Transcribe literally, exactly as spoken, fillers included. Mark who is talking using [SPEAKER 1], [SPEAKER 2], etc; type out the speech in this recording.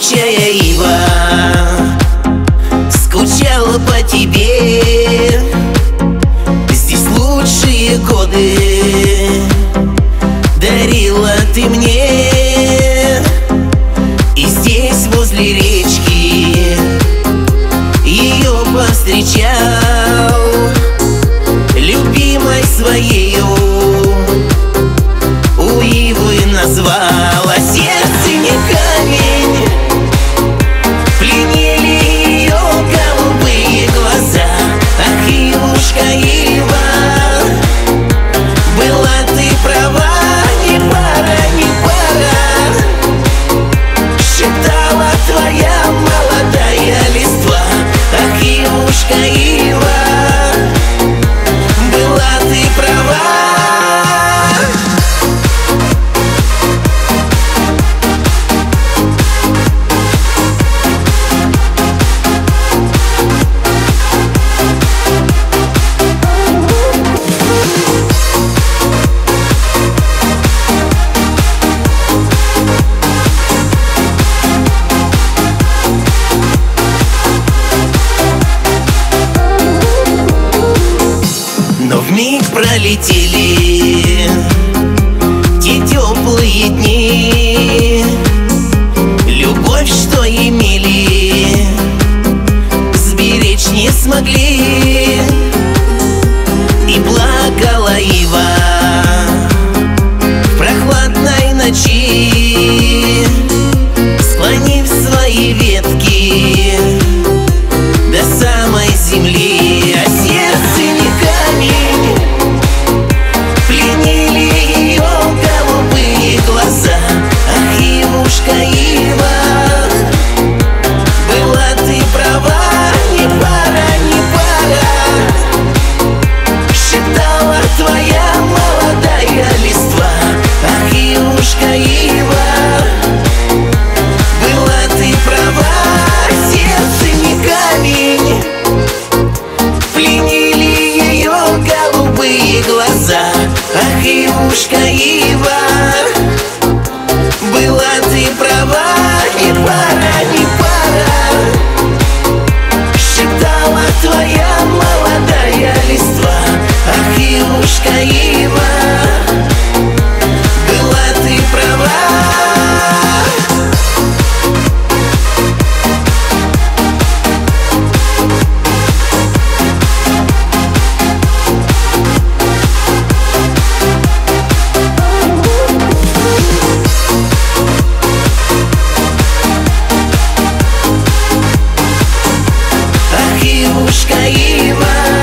[SPEAKER 1] колючая ива скучала по тебе. Здесь лучшие годы дарила ты мне. И здесь возле речки ее повстречал, любимой своею у ивы назвал. А сердце не камень, пленили ее голубые глаза. Ах, ивушка, ива, была ты права, не пора, не пора, шептала твоя молодая листва. Ах, ивушка, ива, была ты права. Но вмиг пролетели те теплые дни. Любовь, что имели, сберечь не смогли. И плакала ива в прохладной ночи, склонив свои ветки до самой земли. А сердце не камень, пленили ее голубые глаза. Ах, ивушка, ива, была ты права, не пора, не пора, шептала твоя молодая листва. Ах, ивушка, ива, была ты права. Сердце не камень, пленили ее голубые глаза. Ах, ивушка, ива, была ты права, не пора, не пора, шептала твоя молодая листва. Ах, ивушка, ива, была ты права. Ивушка, ива,